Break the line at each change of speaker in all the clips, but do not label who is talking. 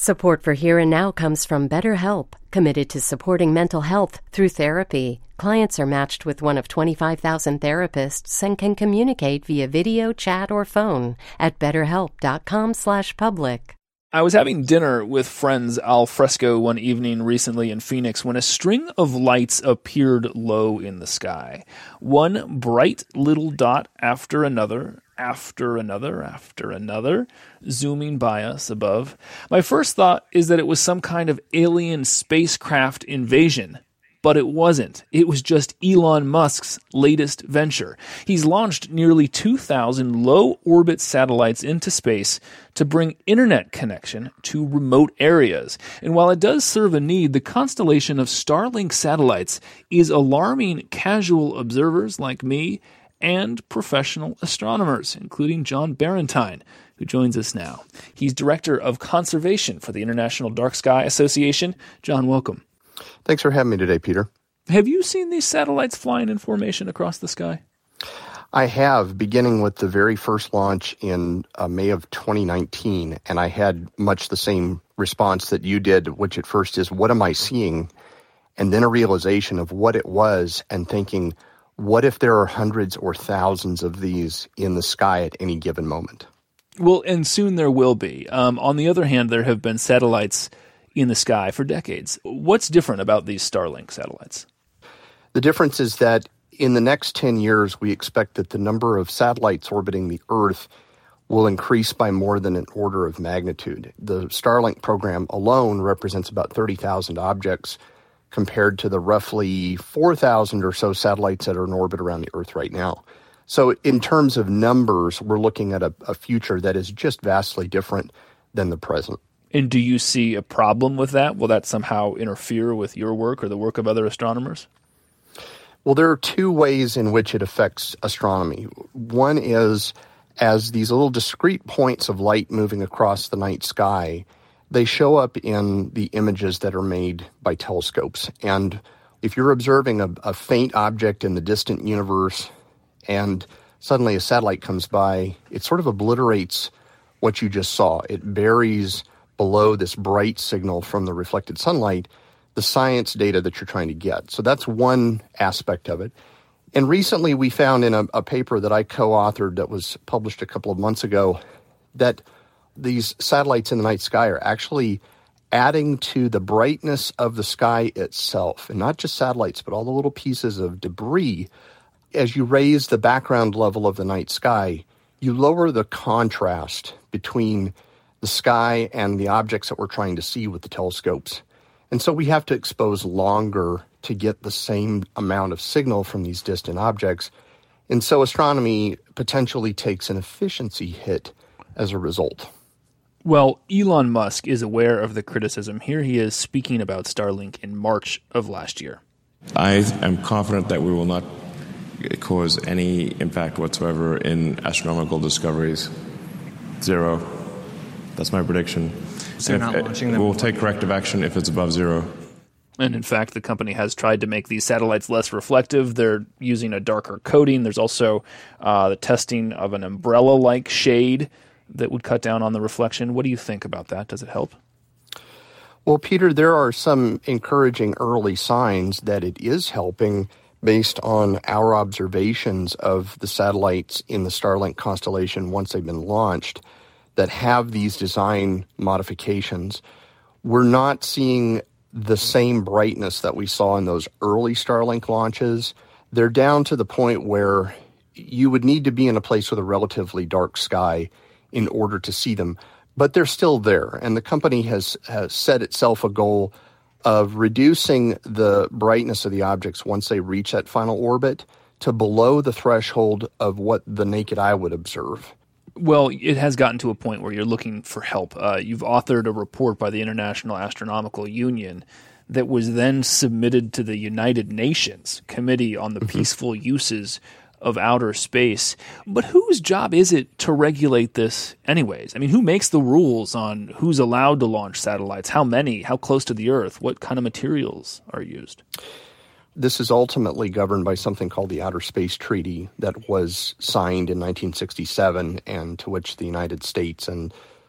Support for Here and Now comes from BetterHelp, committed to supporting mental health through therapy. Clients are matched with one of 25,000 therapists and can communicate via video, chat, or phone at betterhelp.com/public.
I was having dinner with friends al fresco one evening recently in Phoenix when a string of lights appeared low in the sky. One bright little dot after another, zooming by us above. My first thought is that it was some kind of alien spacecraft invasion. But it wasn't. It was just Elon Musk's latest venture. He's launched nearly 2,000 low-orbit satellites into space to bring internet connection to remote areas. And while it does serve a need, the constellation of Starlink satellites is alarming casual observers like me and professional astronomers, including John Barentine, who joins us now. He's Director of Conservation for the International Dark Sky Association. John, welcome.
Thanks for having me today, Peter.
Have you seen these satellites flying in formation across the sky?
I have, beginning with the very first launch in May of 2019, and I had much the same response that you did, which at first is, what am I seeing? And then a realization of what it was and thinking, what if there are hundreds or thousands of these in the sky at any given moment?
Well, and soon there will be. On the other hand, there have been satellites in the sky for decades. What's different about these Starlink satellites?
The difference is that in the next 10 years, we expect that the number of satellites orbiting the Earth will increase by more than an order of magnitude. The Starlink program alone represents about 30,000 objects compared to the roughly 4,000 or so satellites that are in orbit around the Earth right now. So in terms of numbers, we're looking at a future that is just vastly different than the present.
And do you see a problem with that? Will that somehow interfere with your work or the work of other astronomers?
Well, there are two ways in which it affects astronomy. One is, as these little discrete points of light moving across the night sky, they show up in the images that are made by telescopes. And if you're observing a faint object in the distant universe and suddenly a satellite comes by, it sort of obliterates what you just saw. It buries below this bright signal from the reflected sunlight the science data that you're trying to get. So that's one aspect of it. And recently we found in a paper that I co-authored that was published a couple of months ago that these satellites in the night sky are actually adding to the brightness of the sky itself. And not just satellites, but all the little pieces of debris. As you raise the background level of the night sky, you lower the contrast between the sky and the objects that we're trying to see with the telescopes. And so we have to expose longer to get the same amount of signal from these distant objects. And so astronomy potentially takes an efficiency hit as a result.
Well, Elon Musk is aware of the criticism. Here he is speaking about Starlink in March of last year.
I am confident that we will not cause any impact whatsoever in astronomical discoveries. Zero. That's my prediction.
So you're not launching them?
We'll take corrective action if it's above zero.
And in fact, the company has tried to make these satellites less reflective. They're using a darker coating. There's also the testing of an umbrella-like shade that would cut down on the reflection. What do you think about that? Does it help?
Well, Peter, there are some encouraging early signs that it is helping based on our observations of the satellites in the Starlink constellation once they've been launched that have these design modifications. We're not seeing the same brightness that we saw in those early Starlink launches. They're down to the point where you would need to be in a place with a relatively dark sky in order to see them. But they're still there, and the company has set itself a goal of reducing the brightness of the objects once they reach that final orbit to below the threshold of what the naked eye would observe.
Well, it has gotten to a point where you're looking for help. You've authored a report by the International Astronomical Union that was then submitted to the United Nations Committee on the Peaceful Uses of Outer Space. But whose job is it to regulate this anyways? I mean, who makes the rules on who's allowed to launch satellites? How many? How close to the Earth? What kind of materials are used?
This is ultimately governed by something called the Outer Space Treaty that was signed in 1967 and to which the United States and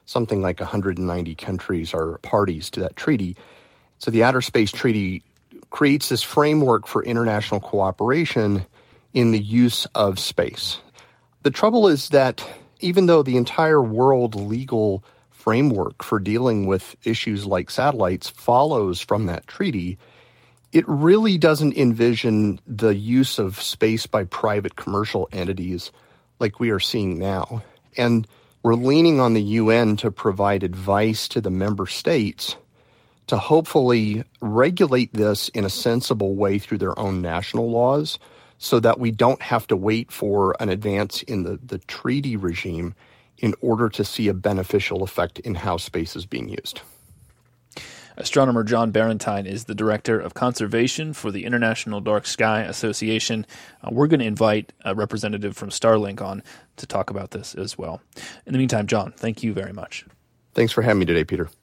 something like 190 countries are parties to that treaty. So the Outer Space Treaty creates this framework for international cooperation in the use of space. The trouble is that even though the entire world legal framework for dealing with issues like satellites follows from that treaty, it really doesn't envision the use of space by private commercial entities like we are seeing now. And we're leaning on the UN to provide advice to the member states to hopefully regulate this in a sensible way through their own national laws so that we don't have to wait for an advance in the treaty regime in order to see a beneficial effect in how space is being used.
Astronomer John Barentine is the Director of Conservation for the International Dark Sky Association. We're going to invite a representative from Starlink on to talk about this as well. In the meantime, John, thank you very much.
Thanks for having me today, Peter.